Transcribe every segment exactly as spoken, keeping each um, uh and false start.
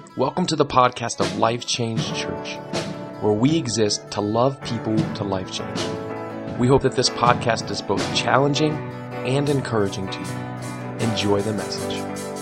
Welcome to the podcast of Life Change Church, where we exist to love people to life change. We hope that this podcast is both challenging and encouraging to you. Enjoy the message.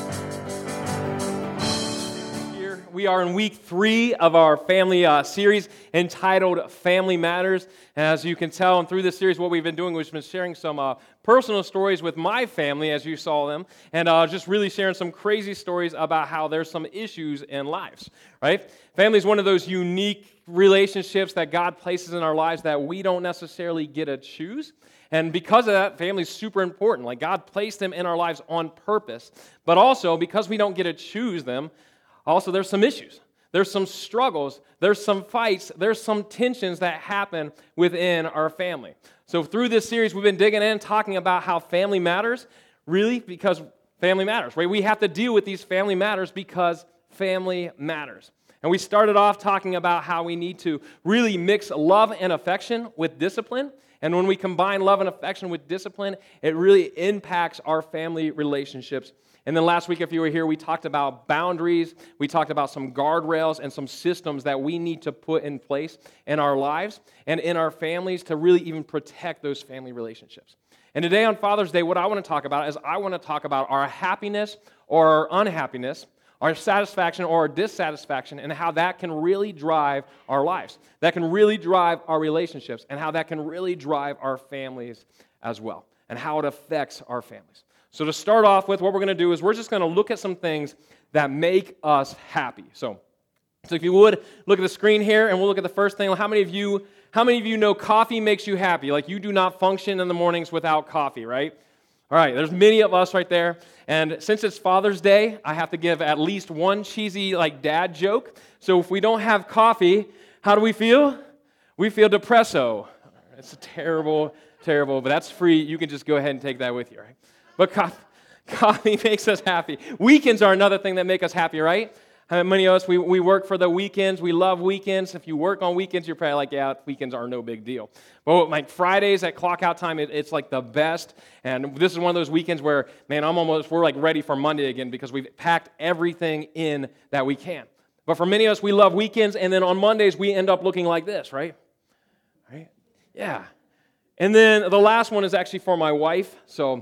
Here we are in week three of our family uh, series entitled Family Matters. And as you can tell, and through this series, what we've been doing, we've been sharing some uh, personal stories with my family as you saw them, and uh, just really sharing some crazy stories about how there's some issues in lives, right? Family is one of those unique relationships that God places in our lives that we don't necessarily get to choose. And because of that, family is super important. Like God placed them in our lives on purpose. But also, because we don't get to choose them, also there's some issues. There's some struggles, there's some fights, there's some tensions that happen within our family. So through this series, we've been digging in, talking about how family matters, really because family matters, right? We have to deal with these family matters because family matters. And we started off talking about how we need to really mix love and affection with discipline. And when we combine love and affection with discipline, it really impacts our family relationships. And then last week, if you were here, we talked about boundaries, we talked about some guardrails and some systems that we need to put in place in our lives and in our families to really even protect those family relationships. And today on Father's Day, what I want to talk about is I want to talk about our happiness or our unhappiness, our satisfaction or our dissatisfaction, and how that can really drive our lives. That can really drive our relationships, and how that can really drive our families as well, and how it affects our families. So to start off with, what we're going to do is we're just going to look at some things that make us happy. So, so if you would, look at the screen here, and we'll look at the first thing. How many of you, how many of you know coffee makes you happy? Like you do not function in the mornings without coffee, right? All right, there's many of us right there. And since it's Father's Day, I have to give at least one cheesy like dad joke. So if we don't have coffee, how do we feel? We feel depresso. It's a terrible, terrible, but that's free. You can just go ahead and take that with you, right? But coffee, coffee makes us happy. Weekends are another thing that make us happy, right? How many of us, we, we work for the weekends. We love weekends. If you work on weekends, you're probably like, yeah, weekends are no big deal. But like Fridays at clock out time, it, it's like the best. And this is one of those weekends where, man, I'm almost, we're like ready for Monday again because we've packed everything in that we can. But for many of us, we love weekends. And then on Mondays, we end up looking like this, right? Right? Yeah. And then the last one is actually for my wife. So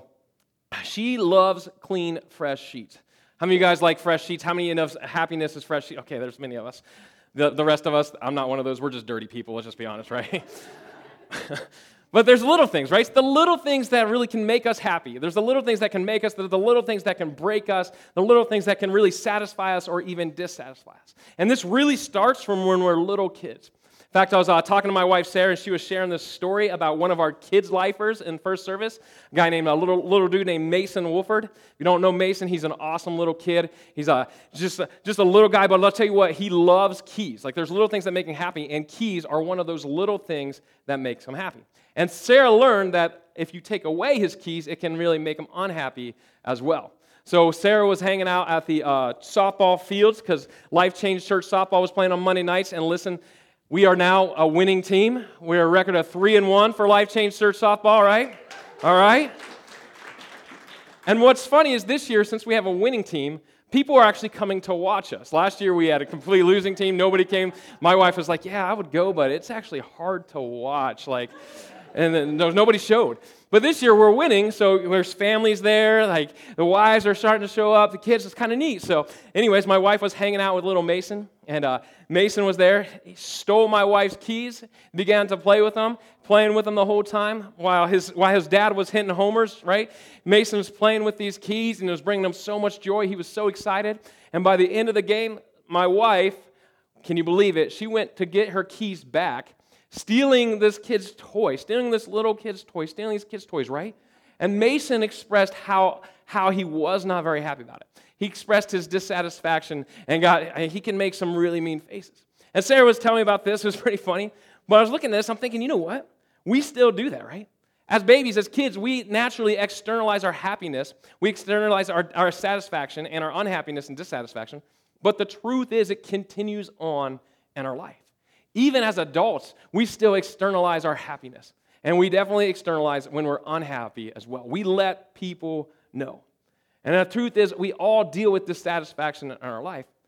she loves clean, fresh sheets. How many of you guys like fresh sheets? How many of you know happiness is fresh sheets? Okay, there's many of us. The, the rest of us, I'm not one of those. We're just dirty people, let's just be honest, right? But there's little things, right? It's the little things that really can make us happy. There's the little things that can make us, there's the little things that can break us, the little things that can really satisfy us or even dissatisfy us. And this really starts from when we're little kids. In fact, I was uh, talking to my wife, Sarah, and she was sharing this story about one of our kids' lifers in first service, a guy named, a little little dude named Mason Wolford. If you don't know Mason, he's an awesome little kid. He's uh, just, a, just a little guy, but I'll tell you what, he loves keys. Like, there's little things that make him happy, and keys are one of those little things that makes him happy. And Sarah learned that if you take away his keys, it can really make him unhappy as well. So Sarah was hanging out at the uh, softball fields because Life Change Church softball was playing on Monday nights, and listen, we are now a winning team. We're a record of three and one for Life Change Church softball, right? All right. And what's funny is this year, since we have a winning team, people are actually coming to watch us. Last year we had a complete losing team. Nobody came. My wife was like, "Yeah, I would go, but it's actually hard to watch." Like, and then nobody showed. But this year we're winning, so there's families there, like the wives are starting to show up, the kids, it's kind of neat. So anyways, my wife was hanging out with little Mason, and uh, Mason was there. He stole my wife's keys, began to play with them, playing with them the whole time while his while his dad was hitting homers, right? Mason was playing with these keys, and it was bringing him so much joy. He was so excited. And by the end of the game, my wife, can you believe it, she went to get her keys back, stealing this kid's toy, stealing this little kid's toy, stealing these kids' toys, right? And Mason expressed how, how he was not very happy about it. He expressed his dissatisfaction and got, he can make some really mean faces. And Sarah was telling me about this. It was pretty funny. But I was looking at this, I'm thinking, you know what? We still do that, right? As babies, as kids, we naturally externalize our happiness. We externalize our, our satisfaction and our unhappiness and dissatisfaction. But the truth is it continues on in our life. Even as adults, we still externalize our happiness. And we definitely externalize when we're unhappy as well. We let people know. And the truth is, we all deal with dissatisfaction in our life.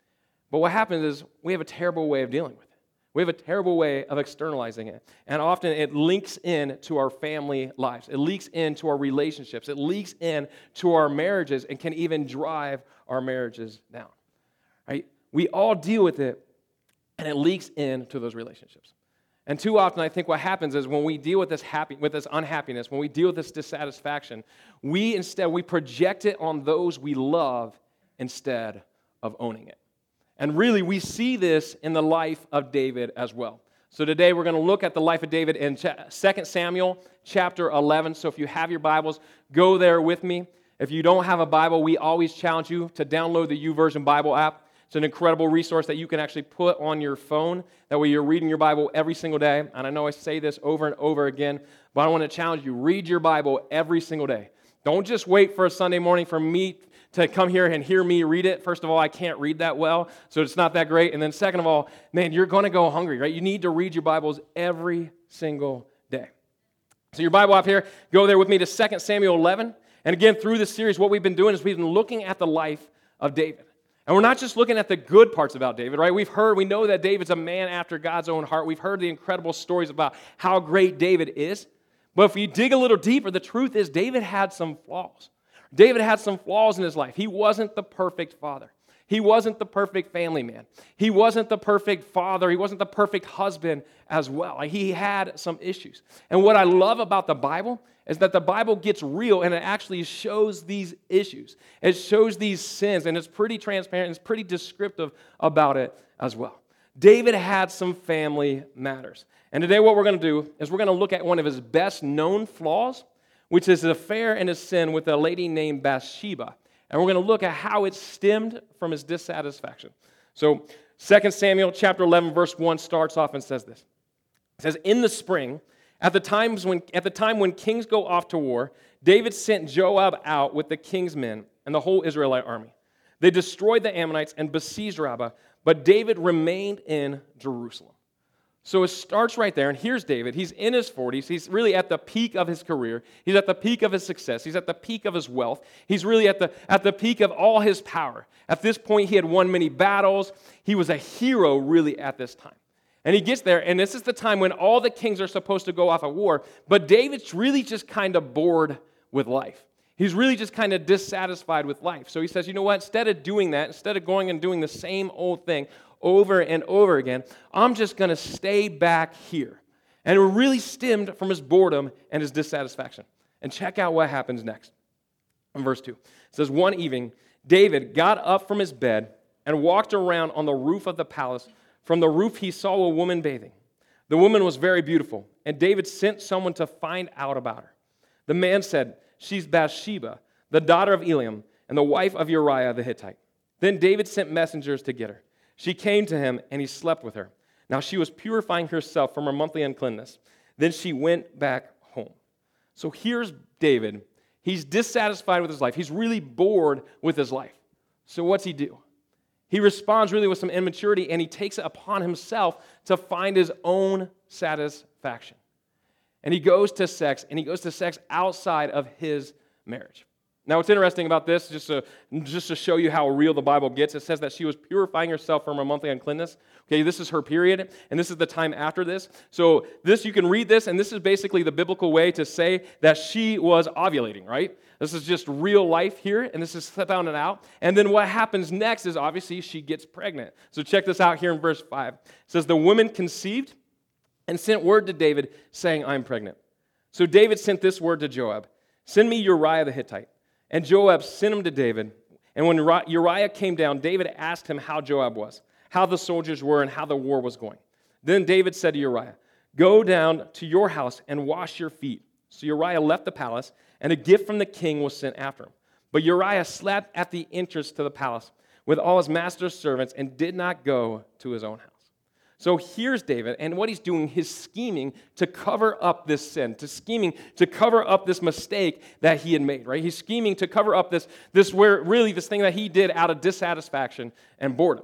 But what happens is we have a terrible way of dealing with it. We have a terrible way of externalizing it. And often it links in to our family lives. It leaks into our relationships. It leaks in to our marriages and can even drive our marriages down. Right? We all deal with it, and it leaks into those relationships. And too often, I think what happens is when we deal with this happy, with this unhappiness, when we deal with this dissatisfaction, we instead, we project it on those we love instead of owning it. And really, we see this in the life of David as well. So today, we're going to look at the life of David in Second Samuel chapter eleven. So if you have your Bibles, go there with me. If you don't have a Bible, we always challenge you to download the YouVersion Bible app. It's an incredible resource that you can actually put on your phone. That way you're reading your Bible every single day. And I know I say this over and over again, but I want to challenge you, read your Bible every single day. Don't just wait for a Sunday morning for me to come here and hear me read it. First of all, I can't read that well, so it's not that great. And then second of all, man, you're going to go hungry, right? You need to read your Bibles every single day. So your Bible app here, go there with me to Second Samuel eleven. And again, through this series, what we've been doing is we've been looking at the life of David. And we're not just looking at the good parts about David, right? We've heard, we know that David's a man after God's own heart. We've heard the incredible stories about how great David is. But if you dig a little deeper, the truth is David had some flaws. David had some flaws in his life. He wasn't the perfect father. He wasn't the perfect family man. He wasn't the perfect father. He wasn't the perfect husband as well. Like, he had some issues. And what I love about the Bible is that the Bible gets real and it actually shows these issues. It shows these sins, and it's pretty transparent. It's pretty descriptive about it as well. David had some family matters. And today what we're going to do is we're going to look at one of his best known flaws, which is his affair and his sin with a lady named Bathsheba. And we're going to look at how it stemmed from his dissatisfaction. So Second Samuel chapter eleven, verse one starts off and says this. It says, in the spring, at the times when at the time when kings go off to war, David sent Joab out with the king's men and the whole Israelite army. They destroyed the Ammonites and besieged Rabbah, but David remained in Jerusalem. So it starts right there, and here's David. He's in his forties. He's really at the peak of his career. He's at the peak of his success. He's at the peak of his wealth. He's really at the, at the peak of all his power. At this point, he had won many battles. He was a hero, really, at this time. And he gets there, and this is the time when all the kings are supposed to go off at war, but David's really just kind of bored with life. He's really just kind of dissatisfied with life. So he says, you know what, instead of doing that, instead of going and doing the same old thing over and over again, I'm just going to stay back here. And it really stemmed from his boredom and his dissatisfaction. And check out what happens next. In verse two, it says, one evening, David got up from his bed and walked around on the roof of the palace. From the roof, he saw a woman bathing. The woman was very beautiful, and David sent someone to find out about her. The man said, she's Bathsheba, the daughter of Eliam, and the wife of Uriah the Hittite. Then David sent messengers to get her. She came to him, and he slept with her. Now she was purifying herself from her monthly uncleanness. Then she went back home. So here's David. He's dissatisfied with his life. He's really bored with his life. So what's he do? He responds really with some immaturity, and he takes it upon himself to find his own satisfaction. And he goes to sex, and he goes to sex outside of his marriage. Now, what's interesting about this, just to, just to show you how real the Bible gets, it says that she was purifying herself from her monthly uncleanness. Okay, this is her period, and this is the time after this. So this, you can read this, and this is basically the biblical way to say that she was ovulating, right? This is just real life here, and this is found it out. And then what happens next is obviously she gets pregnant. So check this out here in verse five. It says, the woman conceived and sent word to David saying, I'm pregnant. So David sent this word to Joab, send me Uriah the Hittite. And Joab sent him to David. And when Uriah came down, David asked him how Joab was, how the soldiers were, and how the war was going. Then David said to Uriah, go down to your house and wash your feet. So Uriah left the palace, and a gift from the king was sent after him. But Uriah slept at the entrance to the palace with all his master's servants and did not go to his own house. So here's David, and what he's doing, he's scheming to cover up this sin, to scheming to cover up this mistake that he had made, right? He's scheming to cover up this, this where really this thing that he did out of dissatisfaction and boredom.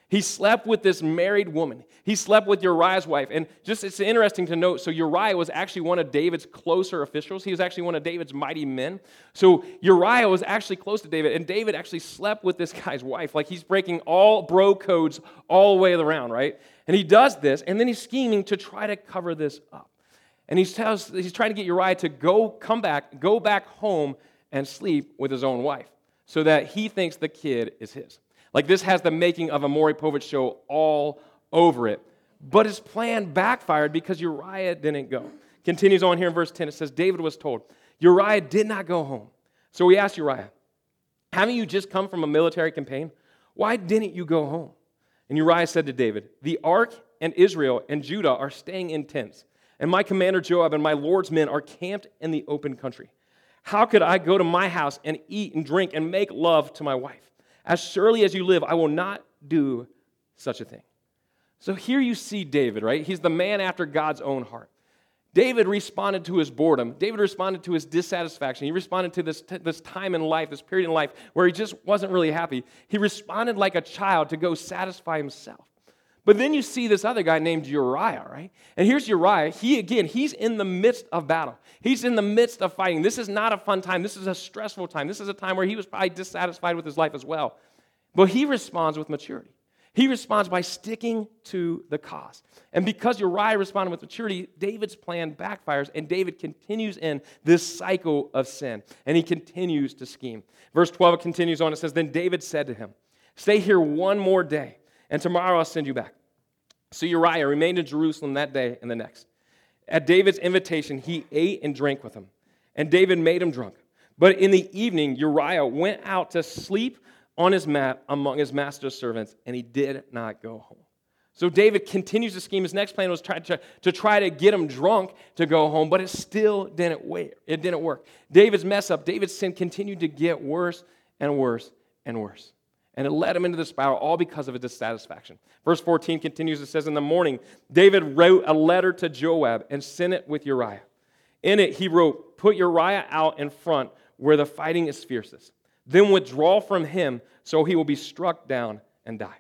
He slept with this married woman. He slept with Uriah's wife. And just it's interesting to note, so Uriah was actually one of David's closer officials. He was actually one of David's mighty men. So Uriah was actually close to David, and David actually slept with this guy's wife. Like he's breaking all bro codes all the way around, right? And he does this, and then he's scheming to try to cover this up. And he tells, he's trying to get Uriah to go, come back, go back home and sleep with his own wife so that he thinks the kid is his. Like this has the making of a Maury Povich show all over it. But his plan backfired because Uriah didn't go. Continues on here in verse ten. It says, David was told, Uriah did not go home. So he asked Uriah, haven't you just come from a military campaign? Why didn't you go home? And Uriah said to David, the ark and Israel and Judah are staying in tents, and my commander Joab and my Lord's men are camped in the open country. How could I go to my house and eat and drink and make love to my wife? As surely as you live, I will not do such a thing. So here you see David, right? He's the man after God's own heart. David responded to his boredom. David responded to his dissatisfaction. He responded to this, this time in life, this period in life where he just wasn't really happy. He responded like a child to go satisfy himself. But then you see this other guy named Uriah, right? And here's Uriah. He, again, he's in the midst of battle. He's in the midst of fighting. This is not a fun time. This is a stressful time. This is a time where he was probably dissatisfied with his life as well. But he responds with maturity. He responds by sticking to the cause. And because Uriah responded with maturity, David's plan backfires, and David continues in this cycle of sin. And he continues to scheme. Verse twelve, it continues on. It says, then David said to him, stay here one more day, and tomorrow I'll send you back. So Uriah remained in Jerusalem that day and the next. At David's invitation, he ate and drank with him, and David made him drunk. But in the evening, Uriah went out to sleep on his mat among his master's servants, and he did not go home. So David continues to scheme. His next plan was try to, to try to get him drunk to go home, but it still didn't work. It didn't work. David's mess up, David's sin continued to get worse and worse and worse. And it led him into this spiral, all because of a dissatisfaction. Verse fourteen continues, it says, in the morning, David wrote a letter to Joab and sent it with Uriah. In it, he wrote, put Uriah out in front where the fighting is fiercest. Then withdraw from him so he will be struck down and die.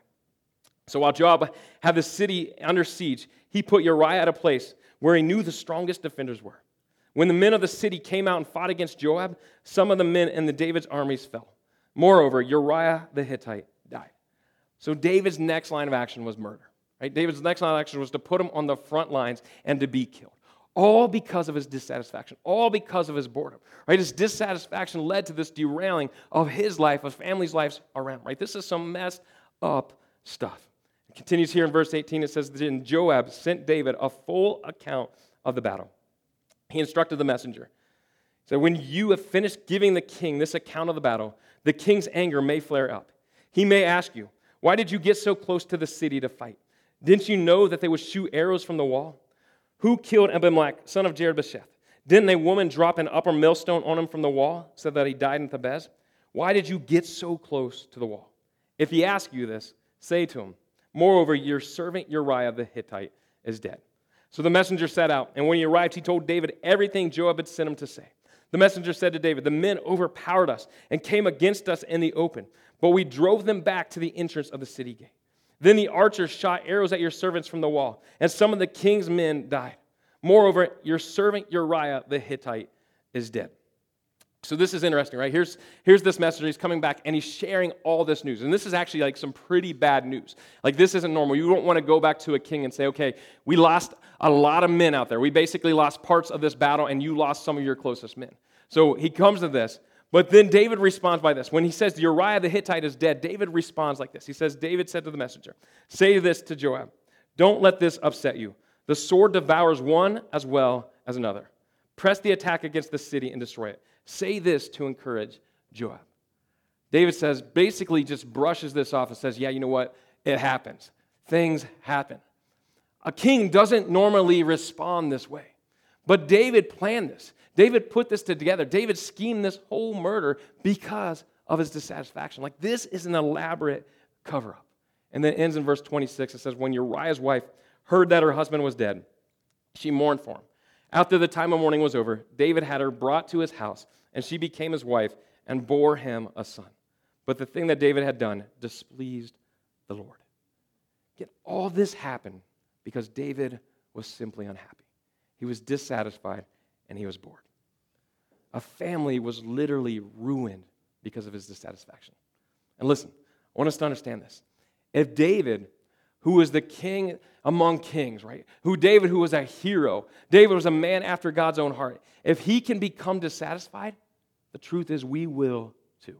So while Joab had the city under siege, he put Uriah at a place where he knew the strongest defenders were. When the men of the city came out and fought against Joab, some of the men in the David's armies fell. Moreover, Uriah the Hittite died. So David's next line of action was murder. Right? David's next line of action was to put him on the front lines and to be killed. All because of his dissatisfaction. All because of his boredom. Right? His dissatisfaction led to this derailing of his life, of family's lives around. Right? This is some messed up stuff. It continues here in verse eighteen. It says, then Joab sent David a full account of the battle. He instructed the messenger. So when you have finished giving the king this account of the battle, the king's anger may flare up. He may ask you, why did you get so close to the city to fight? Didn't you know that they would shoot arrows from the wall? Who killed Abimelech, son of Jerubbesheth? Didn't a woman drop an upper millstone on him from the wall so that he died in Thebez? Why did you get so close to the wall? If he asks you this, say to him, moreover, your servant Uriah the Hittite is dead. So the messenger set out, and when he arrived, he told David everything Joab had sent him to say. The messenger said to David, the men overpowered us and came against us in the open, but we drove them back to the entrance of the city gate. Then the archers shot arrows at your servants from the wall, and some of the king's men died. Moreover, your servant Uriah the Hittite is dead. So this is interesting, right? Here's, here's this messenger. He's coming back, and he's sharing all this news. And this is actually like some pretty bad news. Like, this isn't normal. You don't want to go back to a king and say, okay, we lost a lot of men out there. We basically lost parts of this battle, and you lost some of your closest men. So he comes to this. But then David responds by this. When he says Uriah the Hittite is dead, David responds like this. He says, David said to the messenger, say this to Joab, don't let this upset you. The sword devours one as well as another. Press the attack against the city and destroy it. Say this to encourage Joab. David says, basically just brushes this off and says, yeah, you know what? It happens. Things happen. A king doesn't normally respond this way. But David planned this. David put this together. David schemed this whole murder because of his dissatisfaction. Like, this is an elaborate cover-up. And then it ends in verse twenty-six. It says, when Uriah's wife heard that her husband was dead, she mourned for him. After the time of mourning was over, David had her brought to his house, and she became his wife and bore him a son. But the thing that David had done displeased the Lord. Yet all this happened because David was simply unhappy. He was dissatisfied and he was bored. A family was literally ruined because of his dissatisfaction. And listen, I want us to understand this. If David, who was the king among kings, right? Who David, who was a hero, David was a man after God's own heart. If he can become dissatisfied, the truth is we will too.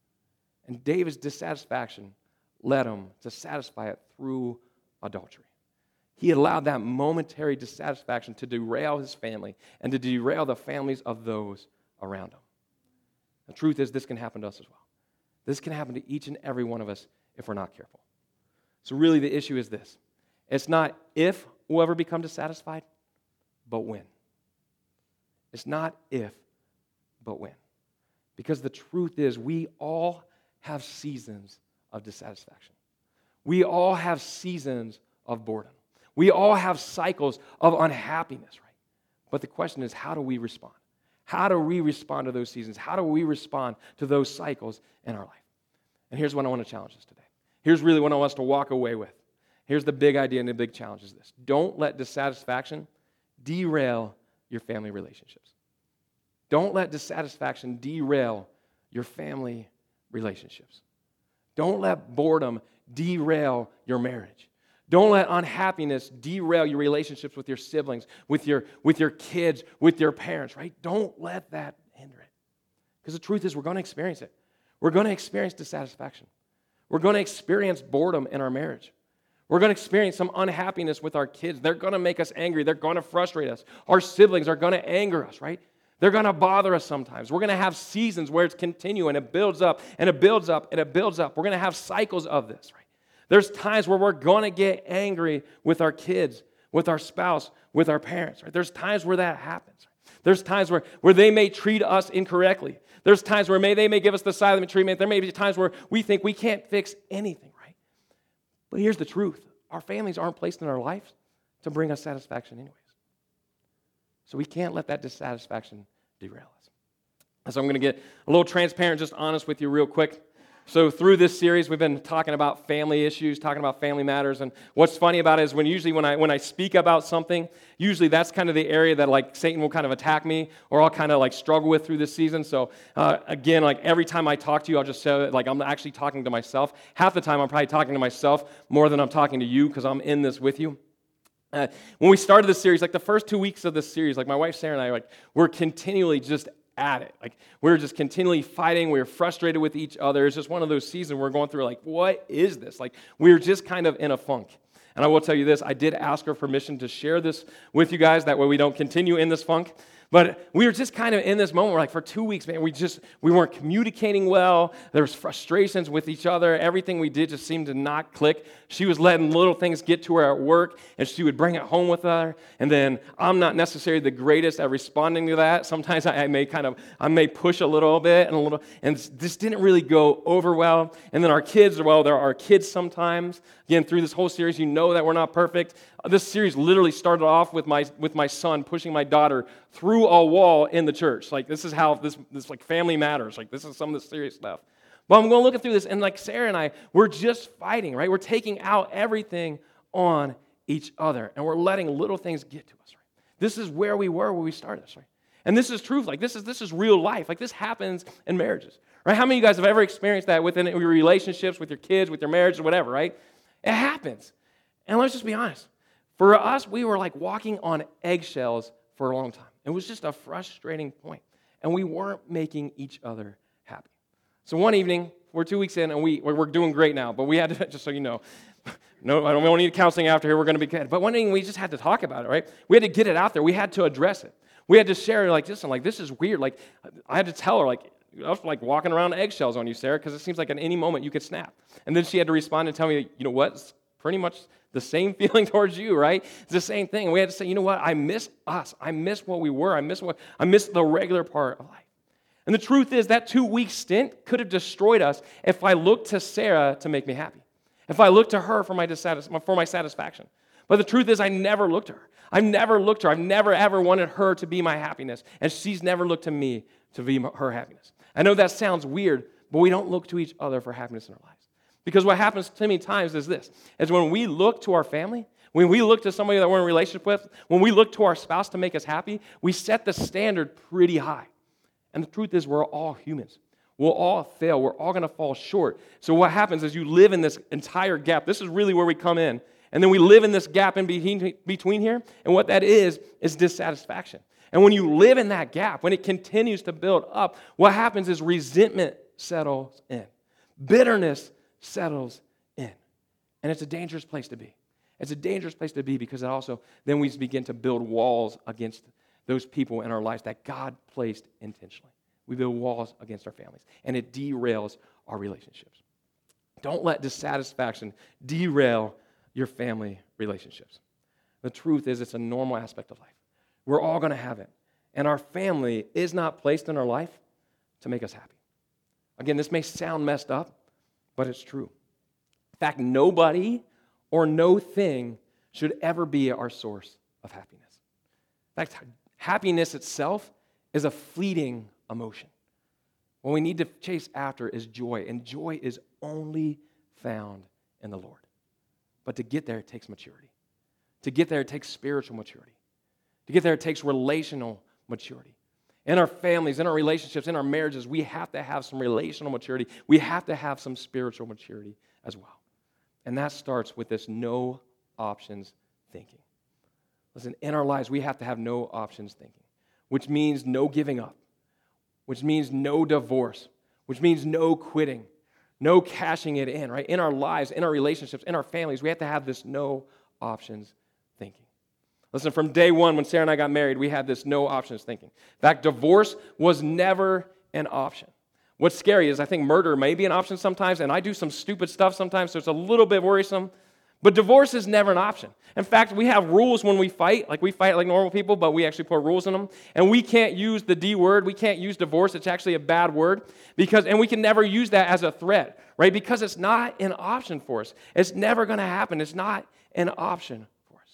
And David's dissatisfaction led him to satisfy it through adultery. He allowed that momentary dissatisfaction to derail his family and to derail the families of those around him. The truth is this can happen to us as well. This can happen to each and every one of us if we're not careful. So really the issue is this. It's not if we'll ever become dissatisfied, but when. It's not if, but when. Because the truth is we all have seasons of dissatisfaction. We all have seasons of boredom. We all have cycles of unhappiness, right? But the question is, how do we respond? How do we respond to those seasons? How do we respond to those cycles in our life? And here's what I want to challenge us today. Here's really what I want us to walk away with. Here's the big idea and the big challenge is this. Don't let dissatisfaction derail your family relationships. Don't let dissatisfaction derail your family relationships. Don't let boredom derail your marriage. Don't let unhappiness derail your relationships with your siblings, with your, with your kids, with your parents, right? Don't let that hinder it. Because the truth is we're going to experience it. We're going to experience dissatisfaction. We're going to experience boredom in our marriage. We're going to experience some unhappiness with our kids. They're going to make us angry. They're going to frustrate us. Our siblings are going to anger us, right? They're going to bother us sometimes. We're going to have seasons where it's continuing. It builds up, and it builds up, and it builds up. We're going to have cycles of this, right? There's times where we're going to get angry with our kids, with our spouse, with our parents, right? There's times where that happens. Right? There's times where, where they may treat us incorrectly. There's times where may, they may give us the silent treatment. There may be times where we think we can't fix anything, right? But here's the truth. Our families aren't placed in our lives to bring us satisfaction anyways. So we can't let that dissatisfaction derail us. So I'm going to get a little transparent, just honest with you real quick. So through this series, we've been talking about family issues, talking about family matters, and what's funny about it is when usually when I when I speak about something, usually that's kind of the area that like Satan will kind of attack me, or I'll kind of like struggle with through this season. So uh, again, like every time I talk to you, I'll just say like I'm actually talking to myself. Half the time, I'm probably talking to myself more than I'm talking to you because I'm in this with you. Uh, when we started this series, like the first two weeks of this series, like my wife Sarah and I, like we're continually just at it. Like we were just continually fighting. We were frustrated with each other. It's just one of those seasons where we're going through like, what is this? Like we were just kind of in a funk. And I will tell you this, I did ask her permission to share this with you guys. That way we don't continue in this funk. But we were just kind of in this moment where like for two weeks, man, we just, we weren't communicating well. There was frustrations with each other. Everything we did just seemed to not click. She was letting little things get to her at work, and she would bring it home with her. And then I'm not necessarily the greatest at responding to that. Sometimes I, I may kind of, I may push a little bit and a little, and this didn't really go over well. And then our kids, well, there are kids sometimes. Again, through this whole series, you know that we're not perfect. This series literally started off with my with my son pushing my daughter through a wall in the church. Like this is how this this like family matters. Like this is some of the serious stuff. But I'm going to look through this, and like Sarah and I, we're just fighting, right? We're taking out everything on each other, and we're letting little things get to us, right? This is where we were when we started this, right? And this is truth. Like this is this is real life. Like this happens in marriages, right? How many of you guys have ever experienced that within your relationships, with your kids, with your marriage, or whatever, right? It happens. And let's just be honest. For us, we were like walking on eggshells for a long time. It was just a frustrating point, and we weren't making each other happy. So one evening, we're two weeks in, and we, we're doing great now, but we had to, just so you know, no, I don't, we don't need counseling after here, we're going to be good. But one evening, we just had to talk about it, right? We had to get it out there. We had to address it. We had to share, like, listen, like, this is weird. Like, I had to tell her, like, I was like walking around eggshells on you, Sarah, because it seems like at any moment you could snap. And then she had to respond and tell me, you know what, it's pretty much the same feeling towards you, right? It's the same thing. And we had to say, you know what? I miss us. I miss what we were. I miss what I miss the regular part of life. And the truth is that two-week stint could have destroyed us if I looked to Sarah to make me happy. If I looked to her for my dissatis- for my satisfaction. But the truth is I never looked to her. I've never looked to her. I've never ever wanted her to be my happiness. And she's never looked to me to be her happiness. I know that sounds weird, but we don't look to each other for happiness in our lives. Because what happens too many times is this, is when we look to our family, when we look to somebody that we're in a relationship with, when we look to our spouse to make us happy, we set the standard pretty high. And the truth is we're all humans. We'll all fail. We're all going to fall short. So what happens is you live in this entire gap. This is really where we come in. And then we live in this gap in between here. And what that is, is dissatisfaction. And when you live in that gap, when it continues to build up, what happens is resentment settles in. Bitterness settles in. And it's a dangerous place to be. It's a dangerous place to be because it also, then we begin to build walls against those people in our lives that God placed intentionally. We build walls against our families, and it derails our relationships. Don't let dissatisfaction derail your family relationships. The truth is it's a normal aspect of life. We're all going to have it, and our family is not placed in our life to make us happy. Again, this may sound messed up, but it's true. In fact, nobody or no thing should ever be our source of happiness. In fact, happiness itself is a fleeting emotion. What we need to chase after is joy, and joy is only found in the Lord. But to get there, it takes maturity. To get there, it takes spiritual maturity. To get there, it takes relational maturity. In our families, in our relationships, in our marriages, we have to have some relational maturity. We have to have some spiritual maturity as well. And that starts with this no options thinking. Listen, in our lives, we have to have no options thinking, which means no giving up, which means no divorce, which means no quitting, no cashing it in, right? In our lives, in our relationships, in our families, we have to have this no options thinking. Listen, from day one when Sarah and I got married, we had this no options thinking. In fact, divorce was never an option. What's scary is I think murder may be an option sometimes, and I do some stupid stuff sometimes, so it's a little bit worrisome. But divorce is never an option. In fact, we have rules when we fight. Like we fight like normal people, but we actually put rules in them. And we can't use the D word. We can't use divorce. It's actually a bad word. because, And we can never use that as a threat, right? Because it's not an option for us. It's never going to happen. It's not an option for us.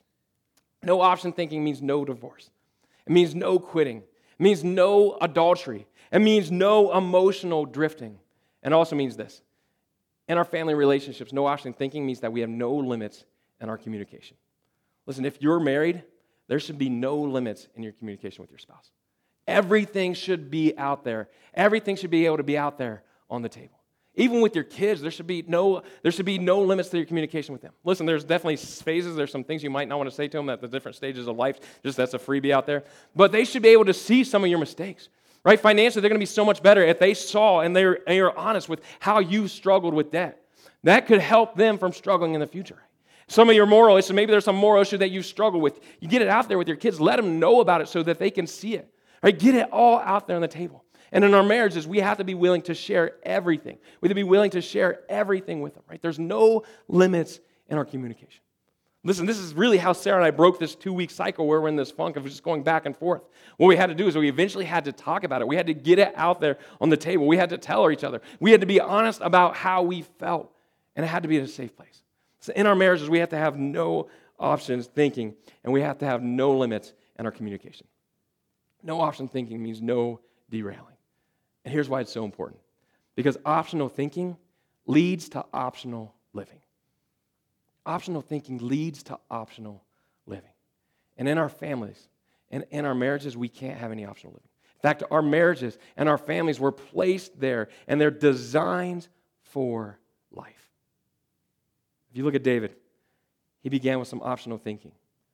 No option thinking means no divorce. It means no quitting. It means no adultery. It means no emotional drifting. And it also means this. In our family relationships, no option thinking means that we have no limits in our communication. Listen, if you're married, there should be no limits in your communication with your spouse. Everything should be out there. Everything should be able to be out there on the table. Even with your kids, there should be no there should be no limits to your communication with them. Listen, there's definitely phases. There's some things you might not want to say to them at the different stages of life. Just that's a freebie out there. But they should be able to see some of your mistakes. Right? Financially, they're going to be so much better if they saw and they're, and you're honest with how you struggled with debt. That could help them from struggling in the future. Some of your moral issues, maybe there's some moral issue that you struggle with. You get it out there with your kids. Let them know about it so that they can see it. Right? Get it all out there on the table. And in our marriages, we have to be willing to share everything. We have to be willing to share everything with them. Right? There's no limits in our communication. Listen, this is really how Sarah and I broke this two-week cycle where we're in this funk of just going back and forth. What we had to do is we eventually had to talk about it. We had to get it out there on the table. We had to tell each other. We had to be honest about how we felt, and it had to be in a safe place. So in our marriages, we have to have no options thinking, and we have to have no limits in our communication. No option thinking means no derailing. And here's why it's so important. Because optional thinking leads to optional living. Optional thinking leads to optional living. And in our families and in our marriages, we can't have any optional living. In fact, our marriages and our families were placed there, and they're designed for life. If you look at David, he began with some optional thinking.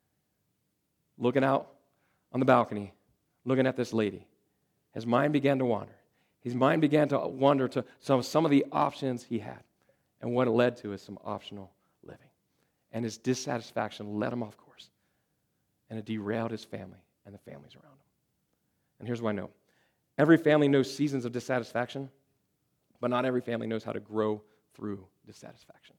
Looking out on the balcony, looking at this lady. His mind began to wander. His mind began to wander to some, some of the options he had. And what it led to is some optional living. And his dissatisfaction led him off course. And it derailed his family and the families around him. And here's what I know. Every family knows seasons of dissatisfaction, but not every family knows how to grow through dissatisfaction.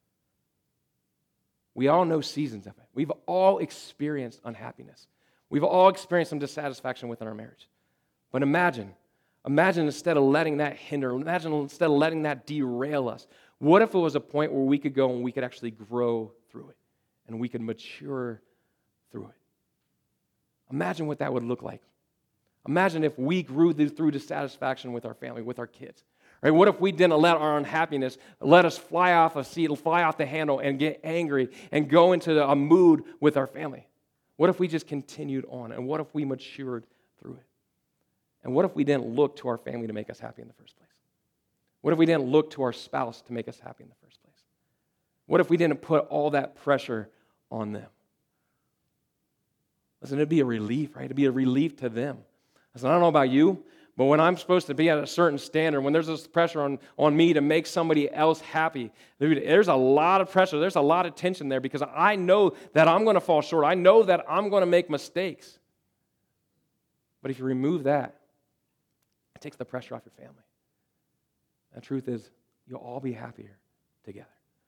We all know seasons of it. We've all experienced unhappiness. We've all experienced some dissatisfaction within our marriage. But imagine, imagine instead of letting that hinder, imagine instead of letting that derail us, what if it was a point where we could go and we could actually grow through it and we could mature through it? Imagine what that would look like. Imagine if we grew through dissatisfaction with our family, with our kids. Right? What if we didn't let our unhappiness let us fly off a seat, fly off the handle, and get angry and go into a mood with our family? What if we just continued on? And what if we matured through it? And what if we didn't look to our family to make us happy in the first place? What if we didn't look to our spouse to make us happy in the first place? What if we didn't put all that pressure on them? Listen, it'd be a relief, right? It'd be a relief to them. Listen, I don't know about you, but when I'm supposed to be at a certain standard, when there's this pressure on, on me to make somebody else happy, dude, there's a lot of pressure. There's a lot of tension there because I know that I'm going to fall short. I know that I'm going to make mistakes. But if you remove that, it takes the pressure off your family. The truth is, you'll all be happier together.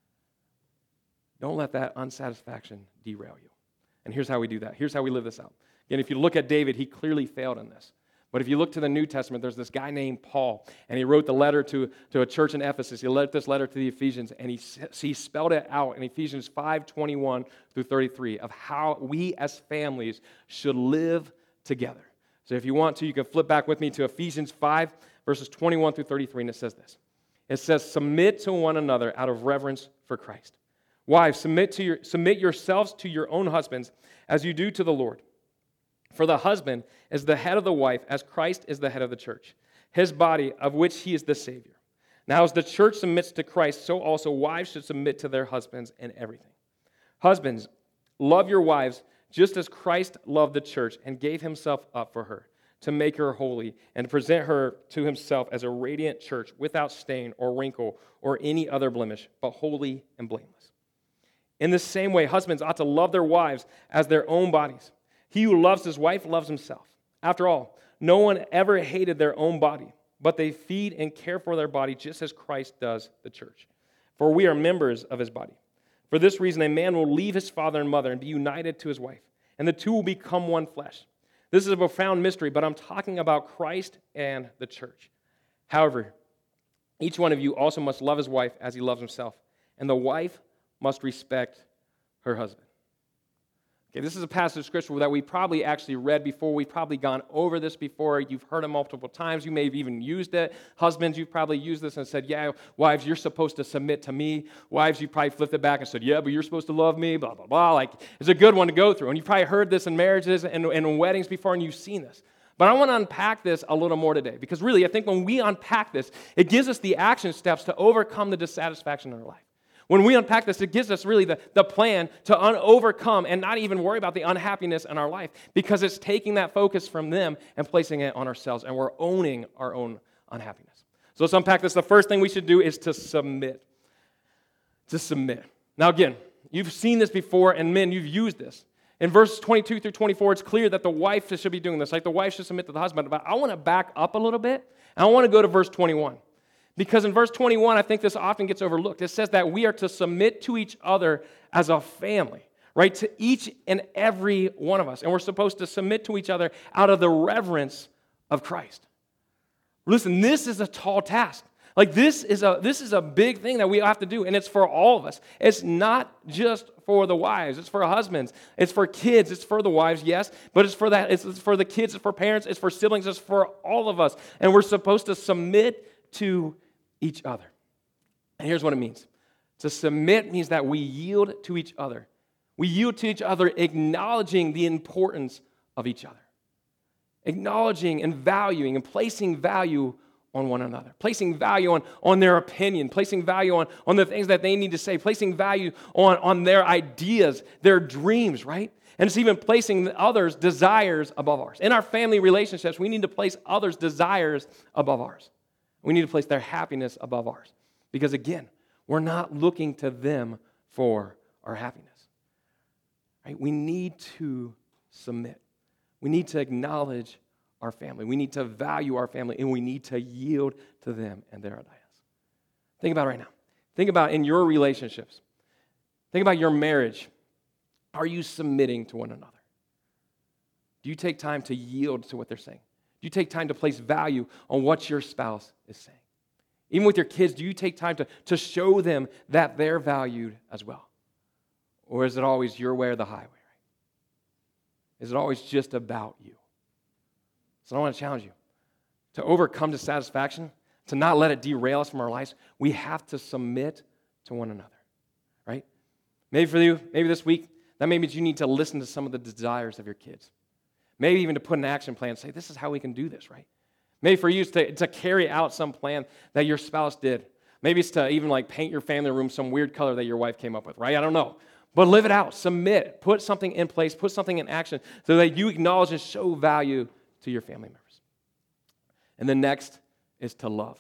Don't let that unsatisfaction derail you. And here's how we do that. Here's how we live this out. Again, if you look at David, he clearly failed in this. But if you look to the New Testament, there's this guy named Paul, and he wrote the letter to, to a church in Ephesus. He wrote this letter to the Ephesians, and he, he spelled it out in Ephesians five twenty-one through thirty-three of how we as families should live together. So if you want to, you can flip back with me to Ephesians five, verses twenty-one through thirty-three, and it says this. It says, submit to one another out of reverence for Christ. Wives, submit, to your, submit yourselves to your own husbands as you do to the Lord. For the husband is the head of the wife, as Christ is the head of the church, his body, of which he is the Savior. Now, as the church submits to Christ, so also wives should submit to their husbands in everything. Husbands, love your wives just as Christ loved the church and gave himself up for her, to make her holy and to present her to himself as a radiant church without stain or wrinkle or any other blemish, but holy and blameless. In the same way, husbands ought to love their wives as their own bodies. He who loves his wife loves himself. After all, no one ever hated their own body, but they feed and care for their body just as Christ does the church. For we are members of his body. For this reason, a man will leave his father and mother and be united to his wife, and the two will become one flesh. This is a profound mystery, but I'm talking about Christ and the church. However, each one of you also must love his wife as he loves himself, and the wife must respect her husband. Okay, this is a passage of Scripture that we probably actually read before. We've probably gone over this before. You've heard it multiple times. You may have even used it. Husbands, you've probably used this and said, yeah, wives, you're supposed to submit to me. Wives, you probably flipped it back and said, yeah, but you're supposed to love me, blah, blah, blah. Like, it's a good one to go through. And you've probably heard this in marriages and, and in weddings before, and you've seen this. But I want to unpack this a little more today, because really, I think when we unpack this, it gives us the action steps to overcome the dissatisfaction in our life. When we unpack this, it gives us really the, the plan to un- overcome and not even worry about the unhappiness in our life, because it's taking that focus from them and placing it on ourselves, and we're owning our own unhappiness. So let's unpack this. The first thing we should do is to submit. To submit. Now again, you've seen this before, and men, you've used this. In verses twenty-two through twenty-four, it's clear that the wife should be doing this, like the wife should submit to the husband. But I want to back up a little bit, and I want to go to verse twenty-one. Because in verse twenty-one, I think this often gets overlooked. It says that we are to submit to each other as a family, right? To each and every one of us. And we're supposed to submit to each other out of the reverence of Christ. Listen, this is a tall task. Like this is a this is a big thing that we have to do, and it's for all of us. It's not just for the wives. It's for husbands. It's for kids. It's for the wives, yes, but it's for that. It's, it's for the kids. It's for parents. It's for siblings. It's for all of us, and we're supposed to submit to each other. And here's what it means. To submit means that we yield to each other. We yield to each other, acknowledging the importance of each other. Acknowledging and valuing and placing value on one another. Placing value on, on their opinion. Placing value on, on the things that they need to say. Placing value on, on their ideas, their dreams, right? And it's even placing others' desires above ours. In our family relationships, we need to place others' desires above ours. We need to place their happiness above ours. Because again, we're not looking to them for our happiness. Right? We need to submit. We need to acknowledge our family. We need to value our family, and we need to yield to them and their ideas. Think about it right now. Think about in your relationships. Think about your marriage. Are you submitting to one another? Do you take time to yield to what they're saying? Do you take time to place value on what your spouse is saying? Even with your kids, do you take time to, to show them that they're valued as well? Or is it always your way or the highway, right? Is it always just about you? So I want to challenge you. To overcome dissatisfaction, to not let it derail us from our lives, we have to submit to one another, right? Maybe for you, maybe this week, that may mean you need to listen to some of the desires of your kids. Maybe even to put an action plan and say, this is how we can do this, right? Maybe for you it's to, to carry out some plan that your spouse did. Maybe it's to even like paint your family room some weird color that your wife came up with, right? I don't know. But live it out, submit, put something in place, put something in action so that you acknowledge and show value to your family members. And then next is to love.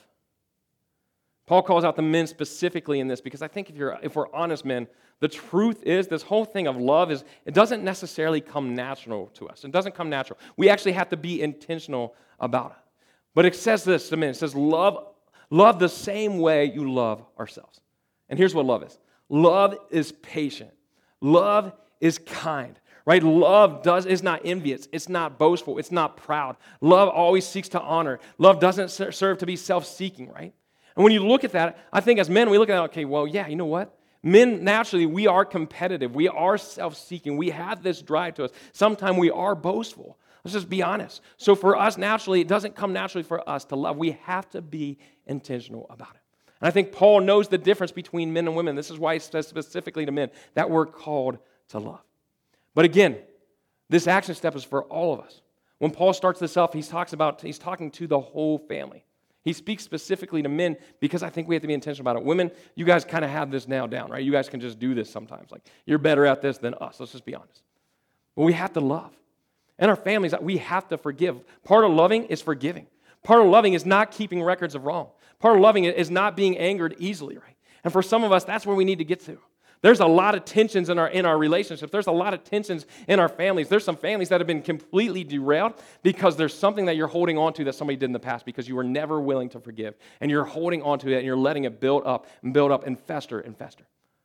Paul calls out the men specifically in this because I think if you're if we're honest men, the truth is this whole thing of love is it doesn't necessarily come natural to us. It doesn't come natural. We actually have to be intentional about it. But it says this to men. It says love, love the same way you love ourselves. And here's what love is. Love is patient. Love is kind. Right? Love does is not envious. It's not boastful. It's not proud. Love always seeks to honor. Love doesn't serve to be self-seeking, right? And when you look at that, I think as men, we look at that, okay, well, yeah, you know what? Men, naturally, we are competitive. We are self-seeking. We have this drive to us. Sometimes we are boastful. Let's just be honest. So for us, naturally, it doesn't come naturally for us to love. We have to be intentional about it. And I think Paul knows the difference between men and women. This is why he says specifically to men that we're called to love. But again, this action step is for all of us. When Paul starts this off, he talks about, he's talking to the whole family. He speaks specifically to men because I think we have to be intentional about it. Women, you guys kind of have this nailed down, right? You guys can just do this sometimes. Like, you're better at this than us. Let's just be honest. But we have to love. And our families, we have to forgive. Part of loving is forgiving. Part of loving is not keeping records of wrong. Part of loving is not being angered easily, right? And for some of us, that's where we need to get to. There's a lot of tensions in our in our relationships. There's a lot of tensions in our families. There's some families that have been completely derailed because there's something that you're holding on to that somebody did in the past because you were never willing to forgive. And you're holding on to it and you're letting it build up and build up and fester and fester.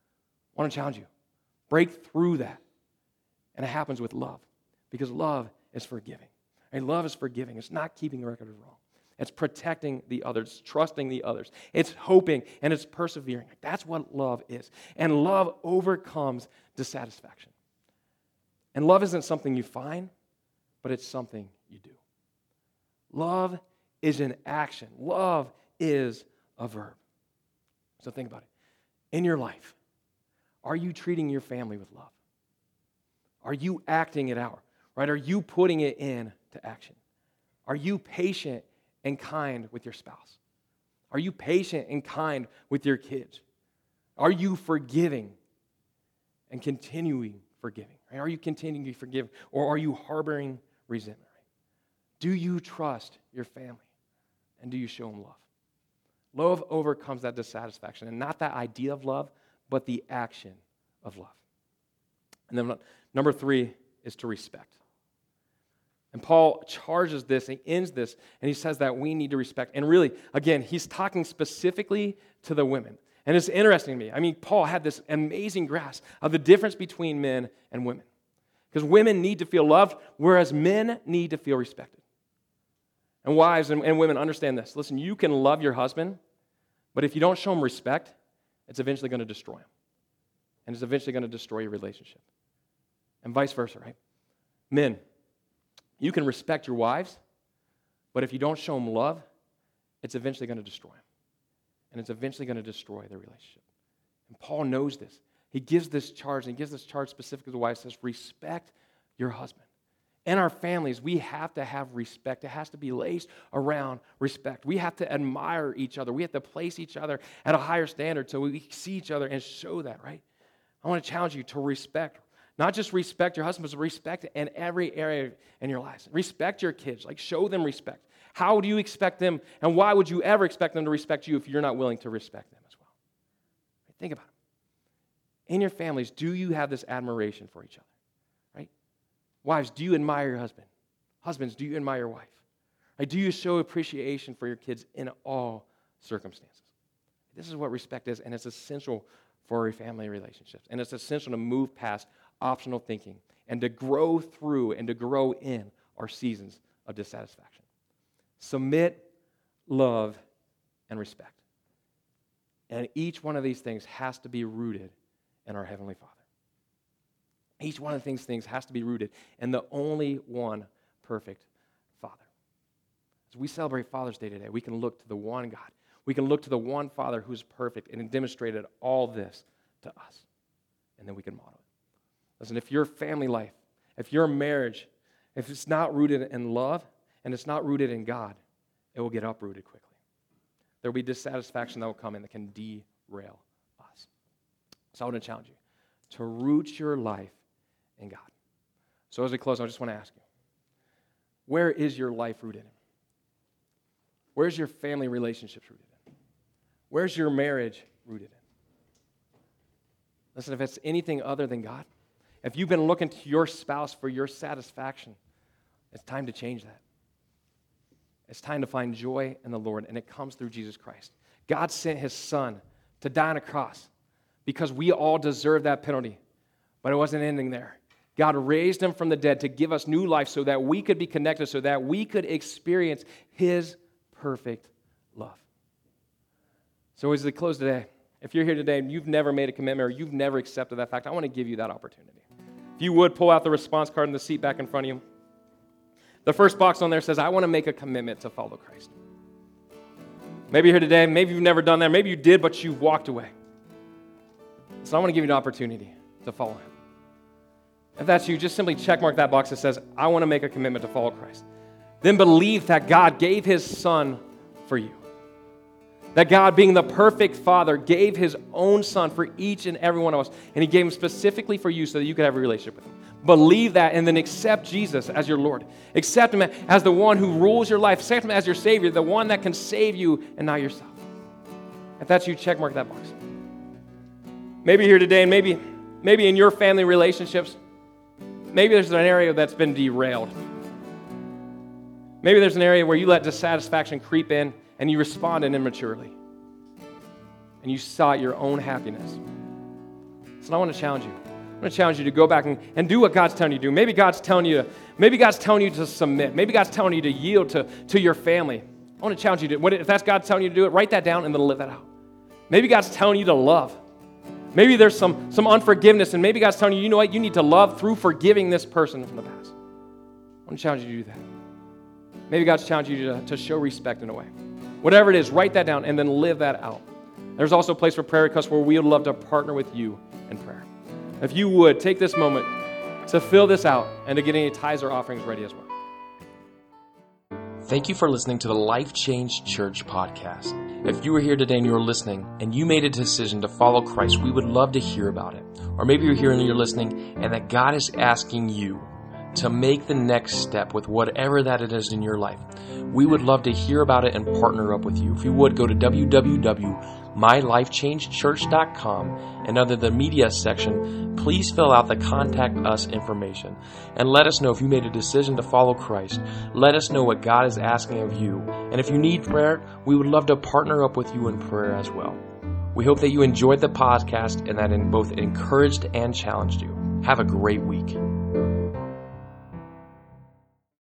I want to challenge you. Break through that. And it happens with love because love is forgiving. And love is forgiving. It's not keeping record of wrong. It's protecting the others, trusting the others. It's hoping and it's persevering. That's what love is. And love overcomes dissatisfaction. And love isn't something you find, but it's something you do. Love is an action. Love is a verb. So think about it. In your life, are you treating your family with love? Are you acting it out? Right? Are you putting it into action? Are you patient and kind with your spouse? Are you patient and kind with your kids? Are you forgiving and continuing forgiving? Right? Are you continuing to forgive, or are you harboring resentment? Right? Do you trust your family, and do you show them love? Love overcomes that dissatisfaction, and not that idea of love, but the action of love. And then number three is to respect. And Paul charges this, and he ends this, and he says that we need to respect. And really, again, he's talking specifically to the women. And it's interesting to me. I mean, Paul had this amazing grasp of the difference between men and women. Because women need to feel loved, whereas men need to feel respected. And wives and, and women, understand this. Listen, you can love your husband, but if you don't show him respect, it's eventually going to destroy him. And it's eventually going to destroy your relationship. And vice versa, right? Men, you can respect your wives, but if you don't show them love, it's eventually going to destroy them. And it's eventually going to destroy their relationship. And Paul knows this. He gives this charge, and he gives this charge specifically to the wives. Says, respect your husband. In our families, we have to have respect. It has to be laced around respect. We have to admire each other. We have to place each other at a higher standard so we see each other and show that, right? I want to challenge you to respect. Not just respect your husband, but respect in every area in your lives. Respect your kids. Like, show them respect. How do you expect them, and why would you ever expect them to respect you if you're not willing to respect them as well? Think about it. In your families, do you have this admiration for each other? Right? Wives, do you admire your husband? Husbands, do you admire your wife? Right? Do you show appreciation for your kids in all circumstances? This is what respect is, and it's essential for our family relationships. And it's essential to move past optional thinking and to grow through and to grow in our seasons of dissatisfaction. Submit, love, and respect. And each one of these things has to be rooted in our Heavenly Father. Each one of these things has to be rooted in the only one perfect Father. As we celebrate Father's Day today, we can look to the one God. We can look to the one Father who's perfect and demonstrated all this to us. And then we can model it. Listen, if your family life, if your marriage, if it's not rooted in love and it's not rooted in God, it will get uprooted quickly. There will be dissatisfaction that will come in that can derail us. So I want to challenge you to root your life in God. So as we close, I just want to ask you, where is your life rooted in? Where's your family relationships rooted in? Where's your marriage rooted in? Listen, if it's anything other than God, if you've been looking to your spouse for your satisfaction, it's time to change that. It's time to find joy in the Lord, and it comes through Jesus Christ. God sent his son to die on a cross because we all deserve that penalty, but it wasn't ending there. God raised him from the dead to give us new life so that we could be connected, so that we could experience his perfect love. So as we close today, if you're here today and you've never made a commitment or you've never accepted that fact, I want to give you that opportunity. If you would, pull out the response card in the seat back in front of you. The first box on there says, I want to make a commitment to follow Christ. Maybe you're here today, maybe you've never done that, maybe you did, but you've walked away. So I want to give you an opportunity to follow him. If that's you, just simply check mark that box that says, I want to make a commitment to follow Christ. Then believe that God gave his son for you. That God, being the perfect Father, gave his own son for each and every one of us. And he gave him specifically for you so that you could have a relationship with him. Believe that and then accept Jesus as your Lord. Accept him as the one who rules your life. Accept him as your Savior, the one that can save you and not yourself. If that's you, check mark that box. Maybe you're here today and maybe, maybe in your family relationships, maybe there's an area that's been derailed. Maybe there's an area where you let dissatisfaction creep in and you responded immaturely. And you sought your own happiness. So I want to challenge you. I want to challenge you to go back and, and do what God's telling you to do. Maybe God's telling you to, maybe God's telling you to submit. Maybe God's telling you to yield to, to your family. I want to challenge you to, what, if that's God telling you to do it, write that down and then live that out. Maybe God's telling you to love. Maybe there's some, some unforgiveness, and maybe God's telling you, you know what, you need to love through forgiving this person from the past. I want to challenge you to do that. Maybe God's challenging you to, to show respect in a way. Whatever it is, write that down and then live that out. There's also a place for prayer requests where we would love to partner with you in prayer. If you would, take this moment to fill this out and to get any tithes or offerings ready as well. Thank you for listening to the Life Change Church podcast. If you were here today and you were listening and you made a decision to follow Christ, we would love to hear about it. Or maybe you're here and you're listening and that God is asking you to make the next step with whatever that it is in your life. We would love to hear about it and partner up with you. If you would, go to w w w dot my life change church dot com and under the media section, please fill out the contact us information and let us know if you made a decision to follow Christ. Let us know what God is asking of you. And if you need prayer, we would love to partner up with you in prayer as well. We hope that you enjoyed the podcast and that it both encouraged and challenged you. Have a great week.